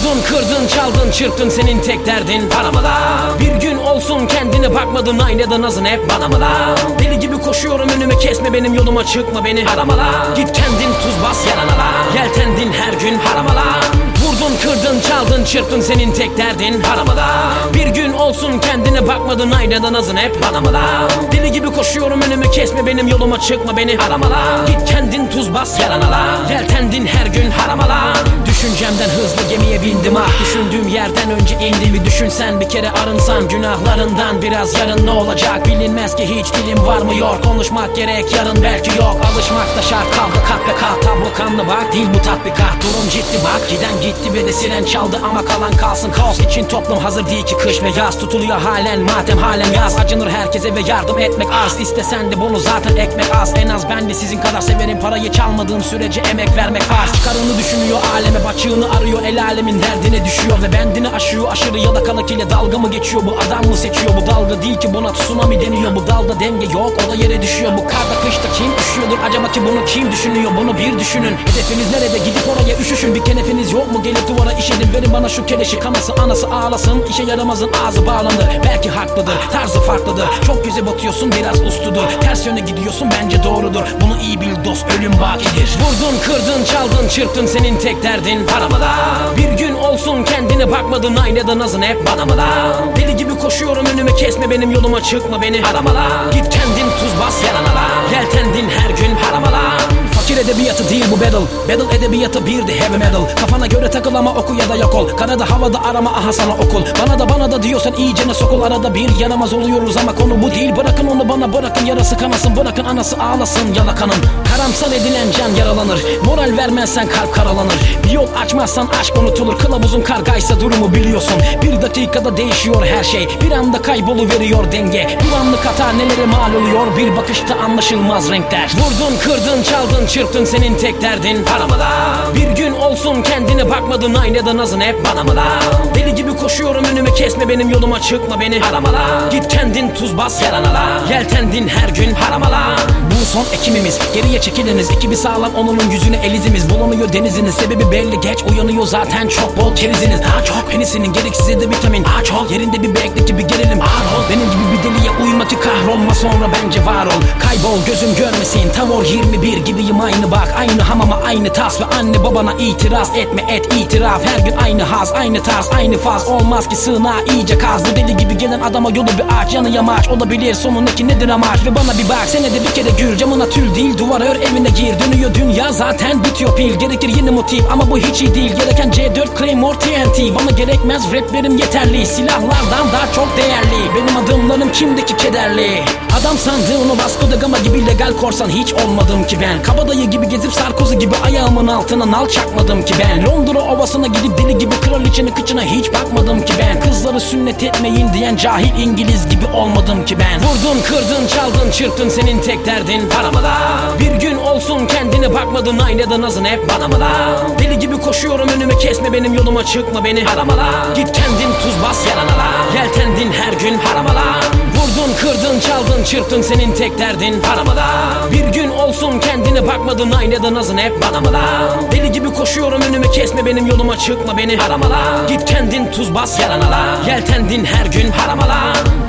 Vurdun, kırdın, çaldın, çırptın, senin tek derdin para mı lan? Bir gün olsun kendine bakmadın, aynada nazın hep bana mı lan? Deli gibi koşuyorum önüme, kesme benim yoluma, çıkma beni arama lan. Git kendin tuz bas yarana lan. Yeltendin her gün harama lan. Vurdun, kırdın, çaldın, çırptın, senin tek derdin para mı lan? Bir gün olsun kendine bakmadın, aynada nazın hep bana mı lan? Deli gibi koşuyorum önüme, kesme benim yoluma, çıkma beni arama lan. Git kendin tuz bas yarana lan. Yeltendin her gün harama lan. Düşüncemden hızlı gemiye bindim, ah düşündüğüm yerden önce indim. Bir düşünsen, bir kere arınsan günahlarından, biraz yarın ne olacak bilinmez ki, hiç dilim var mı yok. Konuşmak gerek yarın belki yok, alışmak da şart. Kavga kat be kat, tablo kanlı bak, değil bu tatbikat. Durum ciddi bak, giden gitti ve de siren çaldı ama kalan kalsın. Kaos için toplum hazır değil ki, kış ve yaz tutuluyor halen, matem halen yaz. Acınır herkese ve yardım etmek az, istesen de bunu zaten ekmek az. En az ben de sizin kadar severim parayı, çalmadığım sürece emek vermek farz. Çıkarını düşünüyor aleme, açığını arıyor, el alemin derdine düşüyor ve bendini aşıyor. Aşırı yalakalık ile dalga mı geçiyor, bu adam mı seçiyor? Bu dalga değil ki, buna tsunami deniyor. Bu dalda denge yok, o da yere düşüyor. Bu karda kışta kim üşüyordur acaba ki, bunu kim düşünüyor? Bunu bir düşünün, hedefiniz nerede, gidip oraya üşüşün. Bir kenefiniz yok mu, gelip duvara işedin, verin bana şu keleşi. Kanası anası ağlasın, işe yaramazın ağzı bağlandı. Belki haklıdır, tarzı farklıdır, çok yüze batıyorsun, biraz usludur. Ters yöne gidiyorsun, bence doğrudur. Bunu iyi bil dost, ölüm bakidir. Vurdun, kırdın, çaldın, çırptın, senin tek derdin para mı lan? Bir gün olsun kendine bakmadın, aynada nazın hep bana mı lan? Deli gibi koşuyorum önüme, kesme benim yoluma, çıkma beni arama lan. Git kendin tuz bas yarana lan. Yeltendin her gün harama lan. Fakir edebiyatı değil bu battle, battle edebiyatı bir de heavy metal. Kafana göre takıl ama oku ya da yok ol. Karada havada arama, aha sana okul. Bana da diyorsan iyicene sokul. Arada bir yaramaz oluyoruz ama konu bu değil. Bırakın onu bana, bırakın yarası kanasın. Bırakın anası ağlasın yalakanın. Karamsar edilen can yaralanır, moral vermezsen kalp karalanır. Bir yol açmazsan aşk unutulur. Kılavuzun kargaysa durumu biliyorsun. Bir dakikada değişiyor her şey, bir anda kayboluveriyor denge. Bir anlık hata nelere mal oluyor, bir bakışta anlaşılmaz renkler. Vurdun, kırdın, çaldın, çırptın, senin tek derdin para mı lan? Bir gün olsun kendine bakmadın, aynada nazın hep bana mı lan? Deli gibi koşuyorum önüme, kesme benim yoluma, çıkma beni arama lan. Git kendin tuz bas yarana lan. Yeltendin her gün harama lan. Bu son ekimimiz, geriye çekiliniz. Ekibi sağlam, onun yüzüne elizimiz. Bulanıyor deniziniz, sebebi belli, geç uyanıyor zaten, çok bol keriziniz. Daha çok penisinin, gereksiz de vitamin. Daha çok yerinde bir bekle, bir gerilim ağır ol. Benim gibi bir deliye uyma ki kahrolma, sonra bence var ol. Kaybol gözüm görmesin, tavor 21 gibiyim aynı bak. Aynı hamama, aynı tas ve anne babana itiraz etme, et itiraf. Her gün aynı haz, aynı tarz, aynı faz. Olmaz ki sığınağa iyice kaz. Bu deli gibi gelen adama yolu bir ağaç, yanı yamaç olabilir, sonundaki nedir amaç? Ve bana bir bak, senede bir kere gül. Camına tül değil, duvar ör, evine gir. Dönüyor dünya, zaten bitiyor pil. Gerekir yeni motif ama bu hiç iyi değil. Gereken C4 Claymore TNT. Bana gerekmez, raplerim yeterli. Silahlardan daha çok değerli. Benim adımlarım kimdeki kederli. Adam sandığın o Vasco da Gama gibi legal korsan hiç olmadım ki ben. Kabadayı gibi gezip Sarkozy gibi ayağımın altına nal çakmadım ki ben. Londra ovasına gidip deli gibi kraliçenin kıçına hiç bakmadım ki ben. Kızları sünnet etmeyin diyen cahil İngiliz gibi olmadım ki ben. Vurdun, kırdın, çaldın, çırptın, senin tek derdin para mı lan? Bir gün olsun kendine bakmadın, aynada nazın hep bana mı lan? Deli gibi koşuyorum önüme, kesme benim yoluma, çıkma beni arama lan. Git kendin tuz bas yarana lan. Yeltendin her gün harama lan. Vurdun, kırdın, çaldın, çırptın, senin tek derdin para mı lan? Bir gün olsun kendine bakmadın, aynada nazın hep bana mı lan? Deli gibi koşuyorum önüme, kesme benim yoluma, çıkma beni arama lan. Git kendin tuz bas yarana lan. Yeltendin her gün harama lan.